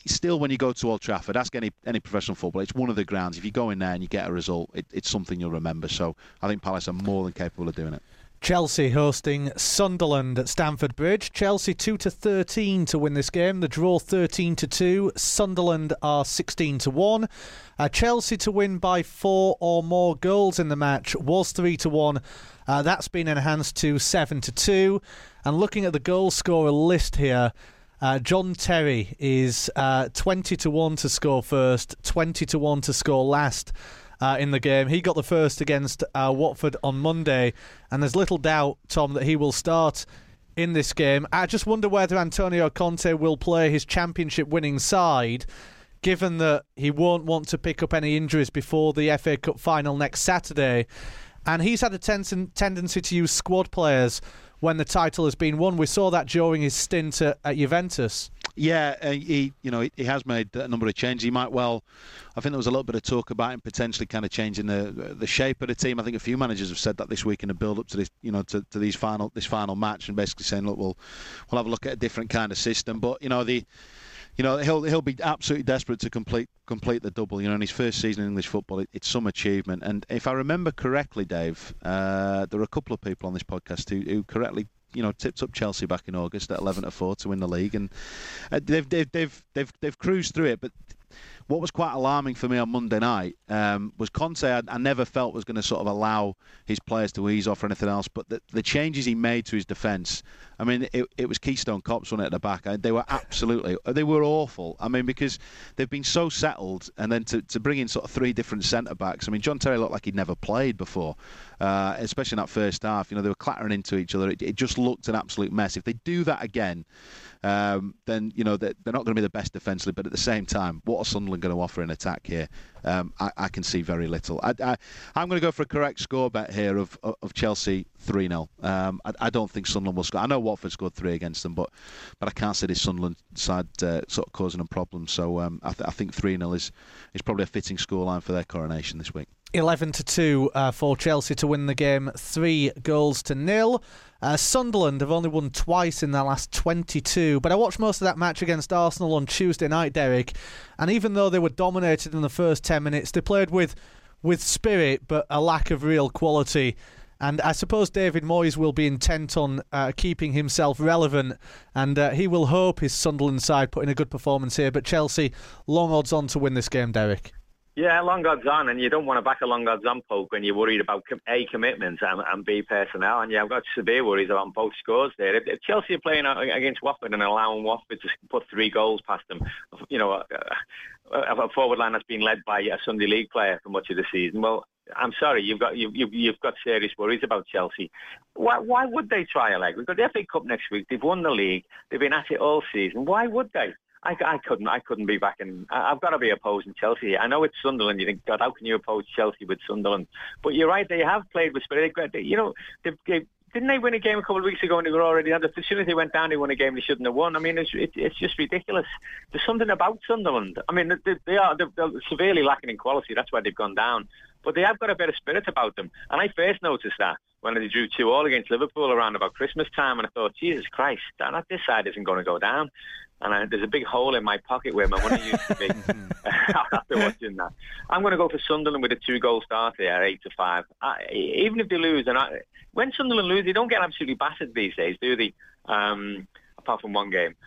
still, when you go to Old Trafford, ask any any professional footballer, it's one of the grounds. If you go in there and you get a result, it, it's something you'll remember. So I think Palace are more than capable of doing it. Chelsea hosting Sunderland at Stamford Bridge. Chelsea two to thirteen to win this game. The draw thirteen to two. Sunderland are sixteen to one. Uh, Chelsea to win by four or more goals in the match was three to one. Uh, that's been enhanced to seven to two. And looking at the goal scorer list here, uh, John Terry is uh, twenty to one to score first, twenty to one to score last. Uh, in the game. He got the first against uh, Watford on Monday, and there's little doubt, Tom, that he will start in this game. I just wonder whether Antonio Conte will play his championship-winning side, given that he won't want to pick up any injuries before the F A Cup final next Saturday. And he's had a ten- tendency to use squad players when the title has been won. We saw that during his stint at, at Juventus. Yeah, uh, he you know he has made a number of changes. He might well, I think there was a little bit of talk about him potentially kind of changing the the shape of the team. I think a few managers have said that this week in the build up to this you know to, to these final this final match, and basically saying, look, we'll we'll have a look at a different kind of system. But you know the. You know he'll he'll be absolutely desperate to complete complete the double. You know, in his first season in English football, it, it's some achievement. And if I remember correctly, Dave, uh, there are a couple of people on this podcast who, who correctly, you know, tipped up Chelsea back in August at eleven to four to win the league, and uh, they've they've they've they've they've cruised through it. But what was quite alarming for me on Monday night um, was Conte. I, I never felt was going to sort of allow his players to ease off or anything else. But the, the changes he made to his defence, I mean, it, it was Keystone Cops on it at the back. I, they were absolutely, they were awful. I mean, because they've been so settled, and then to, to bring in sort of three different centre backs. I mean, John Terry looked like he'd never played before, uh, especially in that first half. You know, they were clattering into each other. It, it just looked an absolute mess. If they do that again, um, then you know they're, they're not going to be the best defensively. But at the same time, what are Sunderland going to offer in attack here? Um, I, I can see very little. I, I, I'm going to go for a correct score bet here of of Chelsea three nil. Um, I, I don't think Sunderland will score. I know Watford scored three against them, but but I can't see this Sunderland side uh, sort of causing them problems. So um, I, th- I think three nil is, is probably a fitting scoreline for their coronation this week. eleven to two uh, for Chelsea to win the game, three goals to nil. Uh, Sunderland have only won twice in their last twenty-two, but I watched most of that match against Arsenal on Tuesday night, Derek, and even though they were dominated in the first ten minutes, they played with with spirit but a lack of real quality. And I suppose David Moyes will be intent on uh, keeping himself relevant, and uh, he will hope his Sunderland side put in a good performance here. But Chelsea, long odds on to win this game, Derek. Yeah, long odds on, and you don't want to back a long odds on poke when you're worried about A, commitments, and, and B, personnel. And yeah, I've got severe worries about both scores there. If, if Chelsea are playing against Watford and allowing Watford to put three goals past them, you know, a, a, a forward line that's been led by a Sunday League player for much of the season, well, I'm sorry, you've got you've, you've, you've got serious worries about Chelsea. Why, why would they try a leg? We've got the F A Cup next week. They've won the league. They've been at it all season. Why would they? I, I couldn't. I couldn't be backing. I've got to be opposing Chelsea. I know it's Sunderland. You think, God, how can you oppose Chelsea with Sunderland? But you're right. They have played with spirit. They, you know, they, they, didn't they win a game a couple of weeks ago and they were already under? As soon as they went down, they won a game they shouldn't have won. I mean, it's it, it's just ridiculous. There's something about Sunderland. I mean, they, they are they're, they're severely lacking in quality. That's why they've gone down. But they have got a bit of spirit about them. And I first noticed that when they drew two all against Liverpool around about Christmas time, and I thought, Jesus Christ, that this side isn't going to go down. And I, there's a big hole in my pocket where my money used to be after watching that. I'm going to go for Sunderland with a two-goal start here, eight to five. I, even if they lose, and I, when Sunderland lose, they don't get absolutely battered these days, do they? Um, apart from one game.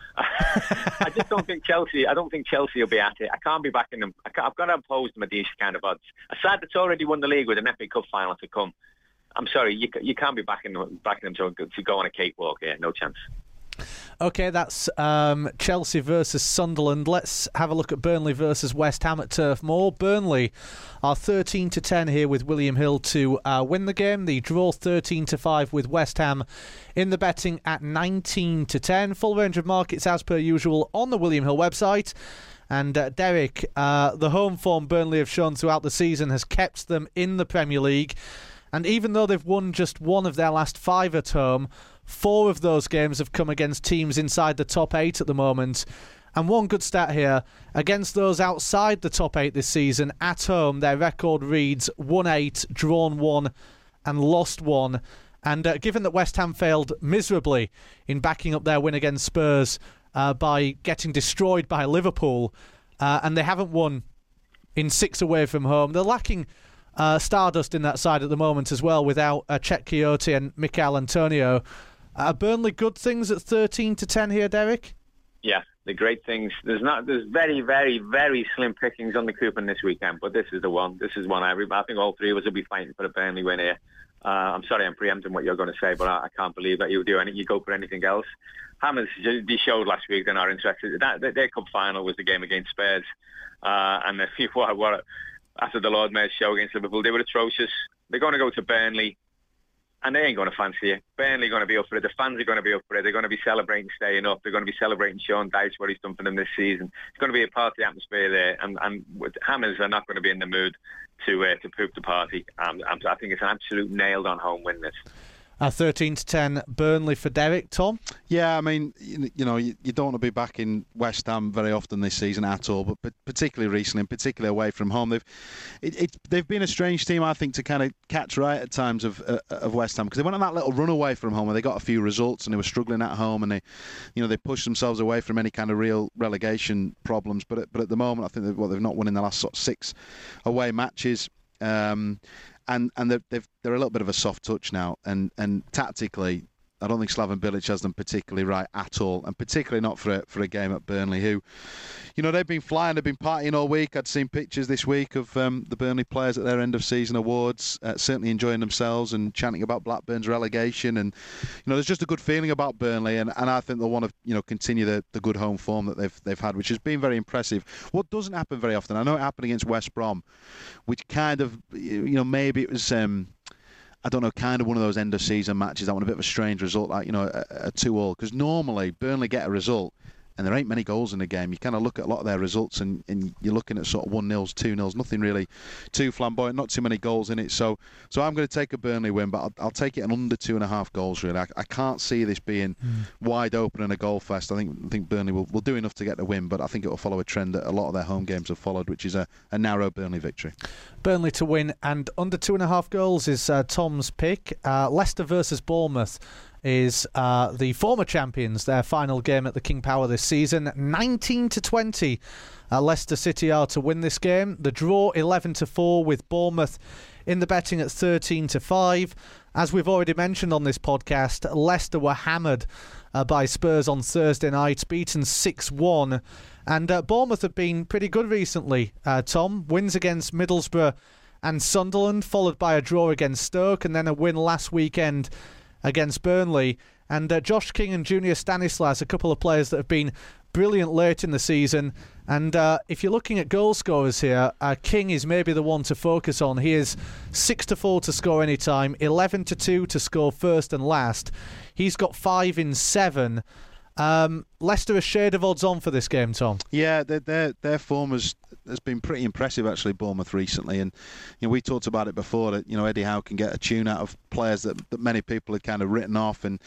I just don't think Chelsea. I don't think Chelsea will be at it. I can't be backing them. I can't, I've got to oppose them at these kind of odds. A side that's already won the league with an F A Cup final to come. I'm sorry, you you can't be backing them, backing them to, to go on a cakewalk here. No chance. Okay, that's um, Chelsea versus Sunderland. Let's have a look at Burnley versus West Ham at Turf Moor. Burnley are thirteen to ten here with William Hill to uh, win the game. The draw thirteen to five with West Ham in the betting at nineteen to ten. Full range of markets as per usual on the William Hill website. And uh, Derek, uh, the home form Burnley have shown throughout the season has kept them in the Premier League. And even though they've won just one of their last five at home, four of those games have come against teams inside the top eight at the moment. And one good stat here, against those outside the top eight this season, at home, their record reads won eight, drawn one, and lost one. And uh, given that West Ham failed miserably in backing up their win against Spurs uh, by getting destroyed by Liverpool, uh, and they haven't won in six away from home. They're lacking uh, stardust in that side at the moment as well, without uh, Chet Quixote and Mikel Antonio. Are Burnley good things at thirteen to ten here, Derek? Yeah, the great things. There's not. There's very, very, very slim pickings on the coupon this weekend, but this is the one. This is one I, I think all three of us will be fighting for a Burnley win here. Uh, I'm sorry I'm preempting what you're going to say, but I, I can't believe that you do any, you go for anything else. Hammers, they showed last week they're not interested. That, their cup final was the game against Spurs, uh, and if you what, what after the Lord Mayor's show against Liverpool, they were atrocious. They're going to go to Burnley, and they ain't going to fancy it. Burnley are going to be up for it. The fans are going to be up for it. They're going to be celebrating staying up. They're going to be celebrating Sean Dyche, what he's done for them this season. It's going to be a party atmosphere there, and, and Hammers are not going to be in the mood to uh, to poop the party. Um, I think it's an absolute nailed-on home win, this. Uh, thirteen to ten Burnley for Derek. Tom? Yeah, I mean, you, you know, you, you don't want to be back in West Ham very often this season at all, but, but particularly recently, and particularly away from home. They've it, it, they've been a strange team, I think, to kind of catch right at times of uh, of West Ham, because they went on that little run away from home where they got a few results and they were struggling at home, and they, you know, they pushed themselves away from any kind of real relegation problems. But at, but at the moment, I think they've, well, they've not won in the last sort of six away matches. Um, And and they're, they've, they're a little bit of a soft touch now. And, and tactically, I don't think Slaven Bilic has them particularly right at all. And particularly not for a, for a game at Burnley, who, you know, they've been flying, they've been partying all week. I'd seen pictures this week of um, the Burnley players at their end of season awards, uh, certainly enjoying themselves and chanting about Blackburn's relegation. And, you know, there's just a good feeling about Burnley. And, and I think they'll want to, you know, continue the, the good home form that they've they've had, which has been very impressive. What doesn't happen very often, I know it happened against West Brom, which kind of, you know, maybe it was... Um, I don't know, kind of one of those end-of-season matches that won a bit of a strange result, like, you know, a, a two all. Because normally, Burnley get a result, and there ain't many goals in the game. You kind of look at a lot of their results, and, and you're looking at sort of one nils, two nils, nothing really too flamboyant, not too many goals in it. So so I'm going to take a Burnley win, but I'll, I'll take it an under two and a half goals, really. I, I can't see this being mm. wide open and a goal fest. I think I think Burnley will, will do enough to get the win, but I think it will follow a trend that a lot of their home games have followed, which is a, a narrow Burnley victory. Burnley to win and under two and a half goals is uh, Tom's pick. Uh, Leicester versus Bournemouth is uh, the former champions, their final game at the King Power this season. nineteen to twenty uh, Leicester City are to win this game. The draw eleven to four with Bournemouth in the betting at thirteen to five. As we've already mentioned on this podcast, Leicester were hammered uh, by Spurs on Thursday night, beaten six one. And uh, Bournemouth have been pretty good recently, uh, Tom. Wins against Middlesbrough and Sunderland, followed by a draw against Stoke, and then a win last weekend against Burnley. And uh, Josh King and Junior Stanislas, a couple of players that have been brilliant late in the season. And uh, if you're looking at goal scorers here, uh, King is maybe the one to focus on. He is six to four to score any time, eleven to two to score first and last. He's got five in seven. Um, Leicester a shade of odds on for this game, Tom. Yeah, their their, their form has, has been pretty impressive, actually, Bournemouth recently. And you know, we talked about it before that, you know, Eddie Howe can get a tune out of players that, that many people had kind of written off. And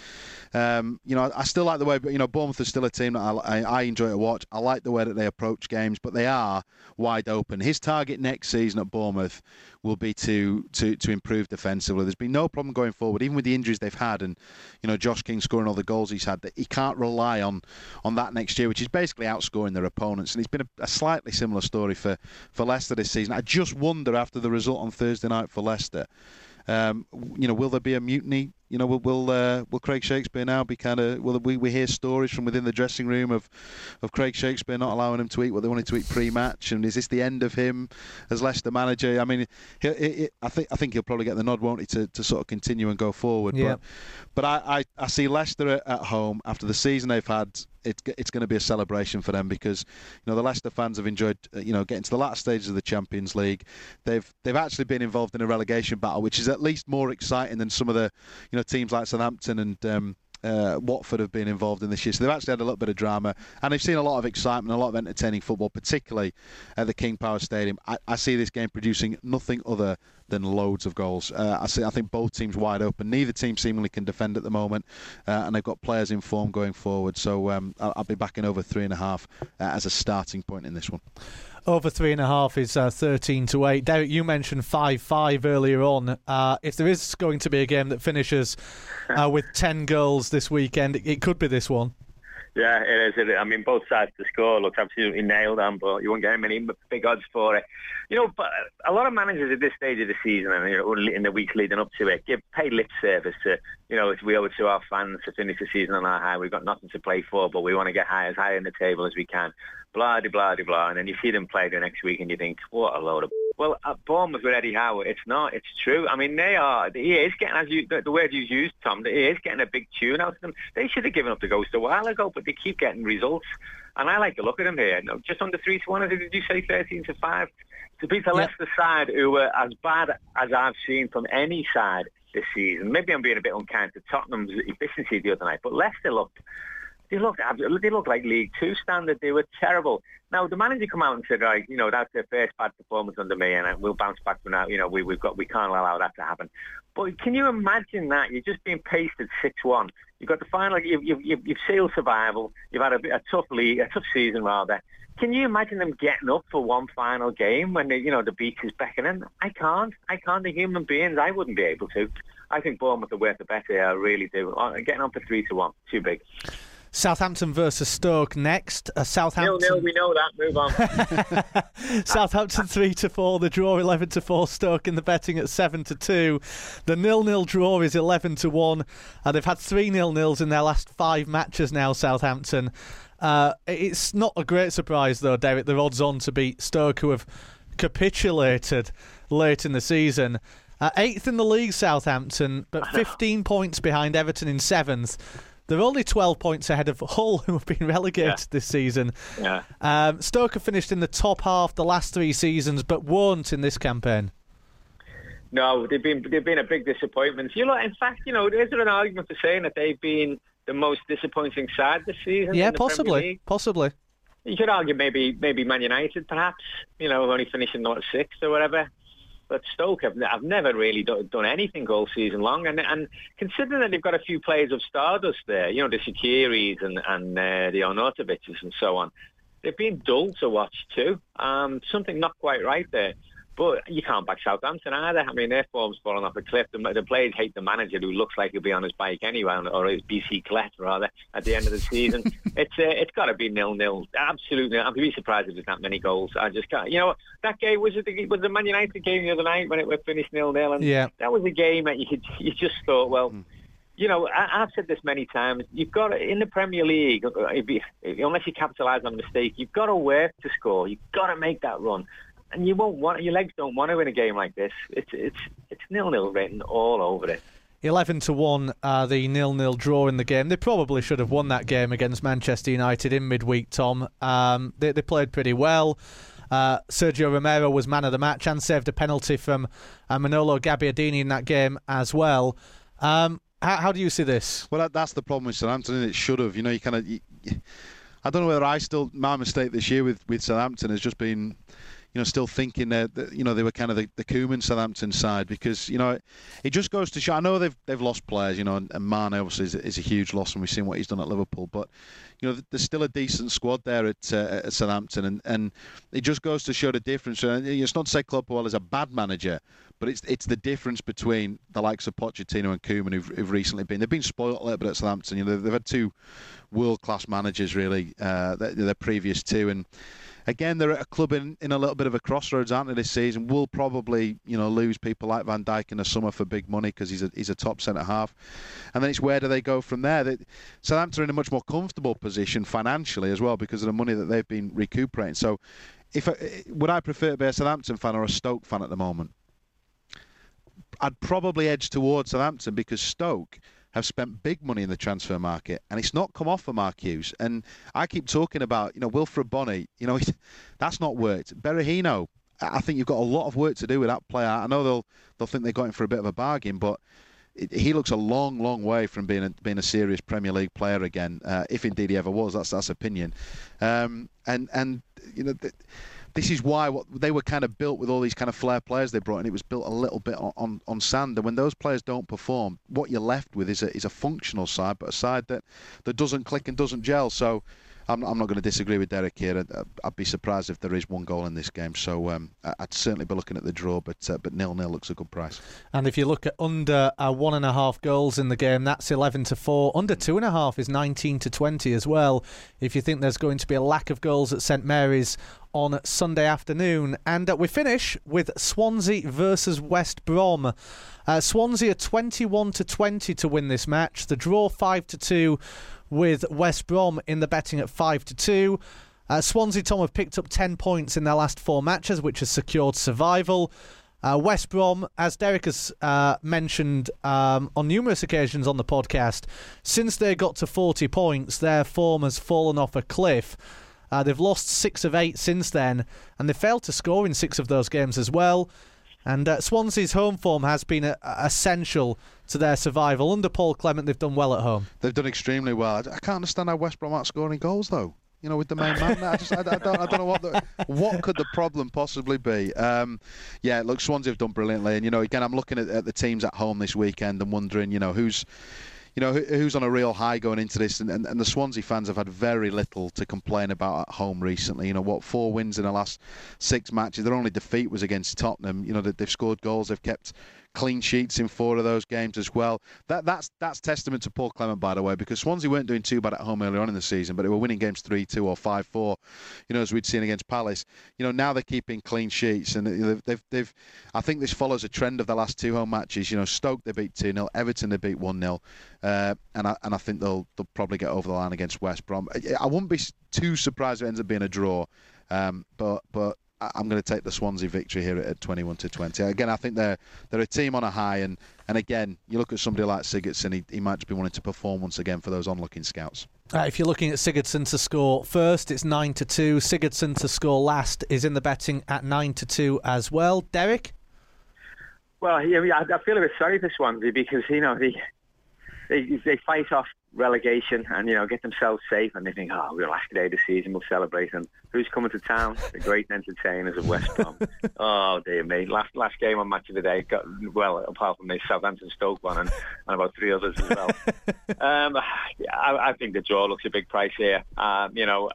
um, you know, I, I still like the way, but you know, Bournemouth is still a team that I, I, I enjoy to watch. I like the way that they approach games, but they are wide open. His target next season at Bournemouth will be to to to improve defensively. There's been no problem going forward, even with the injuries they've had, and you know, Josh King scoring all the goals he's had. That he can't rely on on that next year, which is basically outscoring their opponents. And it's been a, a slightly similar story for for Leicester this season. I just wonder, after the result on Thursday night for Leicester, um, you know, will there be a mutiny? You know, will will, uh, will Craig Shakespeare now be kind of? Will we we hear stories from within the dressing room of of Craig Shakespeare not allowing him to eat what they wanted to eat pre-match? And is this the end of him as Leicester manager? I mean, he, he, I think I think he'll probably get the nod, won't he, to, to sort of continue and go forward. Yeah. But but I, I, I see Leicester at, at home after the season they've had. It, it's going to be a celebration for them because, you know, the Leicester fans have enjoyed, you know, getting to the last stages of the Champions League. They've they've actually been involved in a relegation battle, which is at least more exciting than some of the, you know, teams like Southampton and um, uh, Watford have been involved in this year. So they've actually had a little bit of drama, and they've seen a lot of excitement, a lot of entertaining football, particularly at the King Power Stadium. I, I see this game producing nothing other than loads of goals. Uh, I see. I think both teams wide open. Neither team seemingly can defend at the moment, uh, and they've got players in form going forward. So um, I'll, I'll be backing over three and a half uh, as a starting point in this one. Over three and a half is uh, thirteen to eight. Derek, you mentioned five five earlier on. Uh, if there is going to be a game that finishes uh, with ten goals this weekend, it, it could be this one. Yeah, it is. It, I mean, both sides to score looks absolutely nailed on, but you won't get many big odds for it. You know, but a lot of managers at this stage of the season and you know, in the weeks leading up to it give pay lip service to, you know, we owe it to our fans to finish the season on our high. We've got nothing to play for, but we want to get high as high in the table as we can. Blah, de, blah, de, blah. And then you see them play the next week and you think, what a load of... Well, at Bournemouth with Eddie Howe, it's not. It's true. I mean, they are. He is getting, as you, the, the word you used, Tom, he is getting a big tune out of them. They should have given up the ghost a while ago, but they keep getting results. And I like to look at them here. No, just under three to one. Did you say thirteen to five? To beat the Yep. Leicester side, who were as bad as I've seen from any side this season. Maybe I'm being a bit unkind to Tottenham's efficiency the other night, but Leicester looked. They looked, they looked like League Two standard. They were terrible. Now, the manager come out and said, right, you know, that's their first bad performance under me, and we'll bounce back from that. You know, we, we've got, we can't allow that to happen. But can you imagine that? You're just being pasted six one. You've got the final, you've, you've, you've, you've sealed survival. You've had a, a tough league, a tough season, rather. Can you imagine them getting up for one final game when, they, you know, the beach is beckoning? I can't. I can't. The human beings, I wouldn't be able to. I think Bournemouth are worth the bet here. I really do. Getting on for three to one. Too big. Southampton versus Stoke next. Uh, Southampton. Nil nil, we know that. Move on. Southampton three to four. The draw eleven to four. Stoke in the betting at seven to two. The nil nil draw is eleven to one. And they've had three nil nils in their last five matches now. Southampton. Uh, it's not a great surprise though, Derek. They're odds on to beat Stoke, who have capitulated late in the season. Uh, eighth in the league, Southampton, but fifteen points behind Everton in seventh. They're only twelve points ahead of Hull, who have been relegated Yeah. this season. Yeah. Um, Stoke have finished in the top half the last three seasons, but won't in this campaign. No, they've been they've been a big disappointment. You know, in fact, you know, is there an argument for saying that they've been the most disappointing side this season? Yeah, in the Premier possibly, League? possibly. You could argue maybe maybe Man United, perhaps. You know, only finishing what, sixth or whatever. But Stoke have, have never really do, done anything all season long. And and considering that they've got a few players of stardust there, you know, the Shakiris and, and uh, the Arnautovic's and so on, they've been dull to watch too. Um, something not quite right there. But you can't back Southampton either. I mean, their form's fallen off a cliff. The, the players hate the manager, who looks like he'll be on his bike anyway, or his B C Clet, rather, at the end of the season. it's uh, It's got to be nil-nil. Absolutely. I'm really surprised if there's that many goals. I just can't. You know, that game, was it the, was the Man United game the other night when it was finished nil-nil? And Yeah. that was a game that you, could, you just thought, well... Mm. You know, I, I've said this many times. You've got to, in the Premier League, if you, if, unless you capitalise on a mistake, you've got to work to score. You've got to make that run. And you won't want, your legs don't want to win a game like this. It's it's it's nil-nil written all over it. eleven to one, uh, the nil-nil draw in the game. They probably should have won that game against Manchester United in midweek, Tom. Um, they, they played pretty well. Uh, Sergio Romero was man of the match and saved a penalty from uh, Manolo Gabbiadini in that game as well. Um, how, how do you see this? Well, that, that's the problem with Southampton. It should have. You know, you kind of. I don't know whether I still my mistake this year with, with Southampton has just been. You know, still thinking that, that you know they were kind of the, the Koeman Southampton side, because you know it, it just goes to show. I know they've they've lost players, you know, and, and Mane obviously is, is a huge loss, and we've seen what he's done at Liverpool. But you know, there's still a decent squad there at, uh, at Southampton, and, and it just goes to show the difference. And it's not to say Klopp well is a bad manager, but it's it's the difference between the likes of Pochettino and Koeman, who've, who've recently been. They've been spoiled a little bit at Southampton. You know, they've, they've had two world class managers really, uh, their, their previous two, and. Again, they're at a club in, in a little bit of a crossroads, aren't they, this season? We'll probably, you know, lose people like Van Dijk in the summer for big money because he's a he's a top centre half, and then it's where do they go from there? They, Southampton are in a much more comfortable position financially as well because of the money that they've been recuperating. So, if I, would I prefer to be a Southampton fan or a Stoke fan at the moment? I'd probably edge towards Southampton because Stoke have spent big money in the transfer market, and it's not come off for Mark Hughes. And I keep talking about, you know, Wilfred Bonny, you know, that's not worked. Berahino, I think you've got a lot of work to do with that player. I know they'll they'll think they're going for a bit of a bargain, but it, he looks a long, long way from being a, being a serious Premier League player again, uh, if indeed he ever was. That's that's opinion. Um, and and you know. Th- This is why what they were kind of built with all these kind of flair players they brought in. It was built a little bit on, on, on sand. And when those players don't perform, what you're left with is a, is a functional side, but a side that, that doesn't click and doesn't gel. So I'm, I'm not going to disagree with Derek here. I'd, I'd be surprised if there is one goal in this game. So um, I'd certainly be looking at the draw, but uh, but nil-nil looks a good price. And if you look at under uh, one and a half goals in the game, that's eleven to four. Under two and a half is nineteen to twenty as well. If you think there's going to be a lack of goals at St Mary's on Sunday afternoon. And uh, we finish with Swansea versus West Brom. Uh, Swansea are twenty-one to twenty to win this match. The draw five to two with West Brom in the betting at five to two. Uh, Swansea, Tom, have picked up ten points in their last four matches, which has secured survival. Uh, West Brom, as Derek has uh, mentioned um, on numerous occasions on the podcast, since they got to forty points, their form has fallen off a cliff. Uh, they've lost six of eight since then, and they failed to score in six of those games as well. And uh, Swansea's home form has been uh, essential to their survival. Under Paul Clement, they've done well at home. They've done extremely well. I, I can't understand how West Brom aren't scoring goals, though. You know, with the main man, I just I, I don't I don't know what the, what could the problem possibly be. Um, yeah, look, Swansea have done brilliantly, and you know, again, I'm looking at, at the teams at home this weekend and wondering, you know, who's. You know, who's on a real high going into this, and, and, and the Swansea fans have had very little to complain about at home recently. You know, what, four wins in the last six matches. Their only defeat was against Tottenham. You know, they've scored goals, they've kept clean sheets in four of those games as well. That that's that's testament to Paul Clement, by the way, because Swansea weren't doing too bad at home earlier on in the season, but they were winning games three two or five four, you know, as we'd seen against Palace. You know, now they're keeping clean sheets, and they've they've, they've I think this follows a trend of the last two home matches. You know, Stoke they beat two nil, Everton they beat one nil, uh, and I and I think they'll they'll probably get over the line against West Brom. I wouldn't be too surprised if it ends up being a draw, um, but but. I'm going to take the Swansea victory here at twenty-one to twenty. Again, I think they're they're a team on a high, and, and again, you look at somebody like Sigurdsson, he, he might just be wanting to perform once again for those onlooking scouts. Uh, if you're looking at Sigurdsson to score first, it's nine to two. Sigurdsson to score last is in the betting at nine to two as well. Derek? Well, yeah, I feel a bit sorry for Swansea because, you know, they they, they fight off relegation and, you know, get themselves safe, and they think, oh, we're last day of the season, we'll celebrate. And who's coming to town? The great entertainers of West Brom. Oh, dear me. Last last game on Match of the Day, got, well, apart from the Southampton Stoke one and, and about three others as well. um, yeah, I, I think the draw looks a big price here. Um, you know,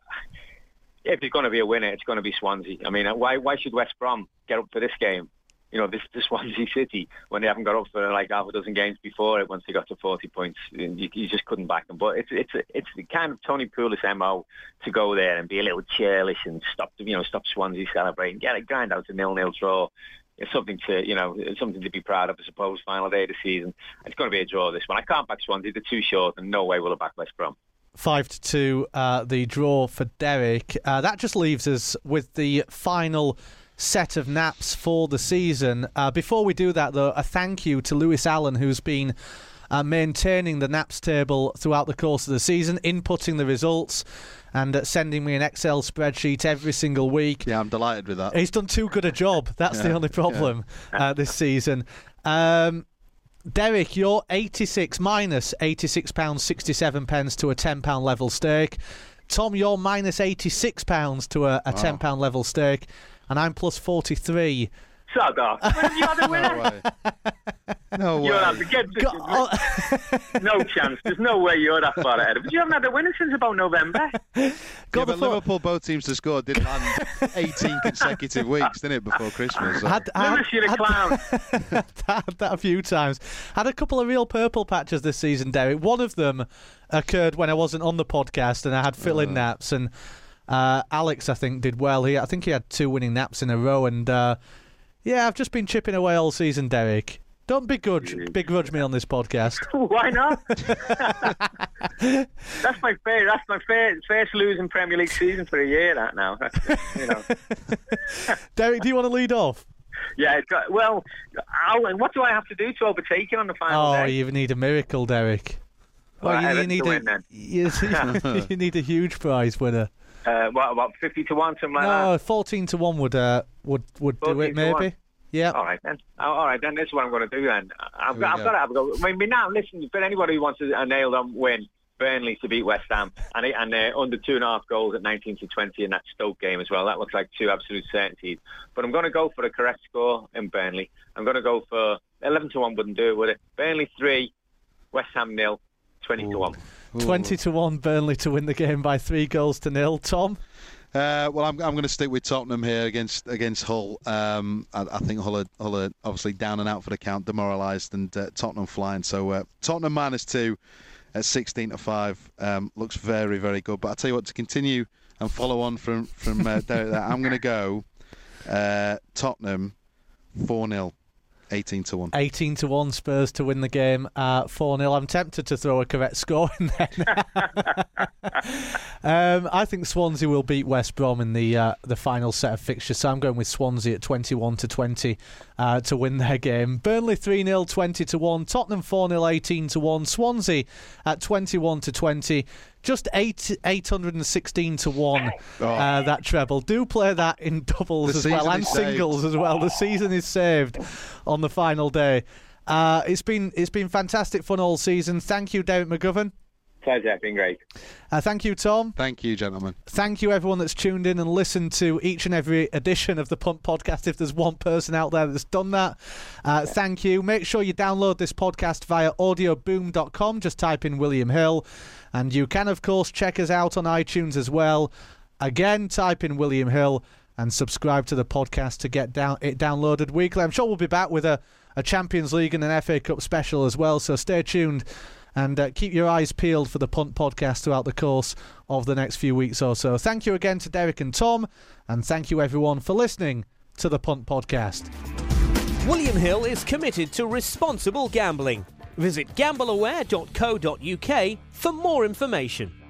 if there's going to be a winner, it's going to be Swansea. I mean, why why should West Brom get up for this game? You know, this, this Swansea City, when they haven't got up for like half a dozen games before it, once they got to forty points, you, you just couldn't back them. But it's it's it's the kind of Tony Pulis M O to go there and be a little churlish and stop, you know, stop Swansea celebrating, get it, grind out a nil-nil draw. It's something to, you know, something to be proud of, I suppose. Final day of the season, it's going to be a draw. This one, I can't back Swansea; they're too short, and no way will I back West Brom. Five to two, uh, the draw for Derek. Uh, that just leaves us with the final set of naps for the season. Uh, before we do that, though, a thank you to Lewis Allen, who's been uh, maintaining the naps table throughout the course of the season, inputting the results and uh, sending me an Excel spreadsheet every single week. Yeah, I'm delighted with that. He's done too good a job. That's yeah, the only problem yeah. uh, this season. Um, Derek, you're eighty-six minus eighty-six pounds sixty-seven pence to a ten pound level stake. Tom, you're minus eighty-six pounds to a, a wow. ten pound level stake. And I'm plus forty-three. Shut up. You had a winner. No way. No way. You'll have to get to, no chance. There's no way you're that far ahead. But you haven't had a winner since about November. Yeah, but Liverpool, both teams to score, did land eighteen consecutive weeks, didn't it, before Christmas? So. Had, had, Lewis, you're a clown. Had, had that a few times. Had a couple of real purple patches this season, Derek. One of them occurred when I wasn't on the podcast and I had fill-in uh. naps, and Uh, Alex, I think, did well. He, I think he had two winning naps in a row, and uh, yeah, I've just been chipping away all season, Derek. Don't begrudge, begrudge me on this podcast. Why not? That's my fair. That's my fair, first losing Premier League season for a year. That now, you know. Derek, do you want to lead off? Yeah. It's got, well, I'll, what do I have to do to overtake it on the final oh, day? Oh, you need a miracle, Derek. Well, well you, you need a win, you, you need a huge prize winner. Uh, what about fifty to one, something like no, that? No, fourteen to one would uh, would would do it maybe. Yeah. All right then. All right then. This is what I'm going to do then. I've got, I've got to have a go. I mean, now listen. For anybody who wants a nailed on win, Burnley to beat West Ham, and and uh, under two and a half goals at nineteen to twenty in that Stoke game as well. That looks like two absolute certainties. But I'm going to go for a correct score in Burnley. I'm going to go for eleven to one. Wouldn't do it, would it? Burnley three, West Ham nil, twenty to one. twenty to one Burnley to win the game by three goals to nil. Tom? Uh, well, I'm, I'm going to stick with Tottenham here against against Hull. Um, I, I think Hull are, Hull are obviously down and out for the count, demoralised, and uh, Tottenham flying. So uh, Tottenham minus two at sixteen to five um, looks very, very good. But I'll tell you what, to continue and follow on from, from uh, Derek there, I'm going to go uh, Tottenham four nil. eighteen to one. eighteen to one Spurs to win the game uh, four nil. I'm tempted to throw a correct score in there. um, I think Swansea will beat West Brom in the uh, the final set of fixtures, so I'm going with Swansea at twenty-one to twenty uh, to win their game. Burnley three nil, twenty to one. Tottenham four nil, eighteen to one. Swansea at twenty-one to twenty. Just eight eight hundred and sixteen to one. Oh. Uh, that treble. Do play that in doubles The as well and singles saved. as well. The season is saved on the final day. Uh, it's been it's been fantastic fun all season. Thank you, Derek McGovern. Pleasure, it's been great. Uh, thank you, Tom. Thank you, gentlemen. Thank you, everyone that's tuned in and listened to each and every edition of the Punt Podcast. If there's one person out there that's done that, uh, thank you. Make sure you download this podcast via audio boom dot com. Just type in William Hill. And you can, of course, check us out on iTunes as well. Again, type in William Hill and subscribe to the podcast to get down it downloaded weekly. I'm sure we'll be back with a, a Champions League and an F A Cup special as well, so stay tuned and uh, keep your eyes peeled for the Punt Podcast throughout the course of the next few weeks or so. Thank you again to Derek and Tom, and thank you everyone for listening to the Punt Podcast. William Hill is committed to responsible gambling. Visit gamble aware dot co dot uk for more information.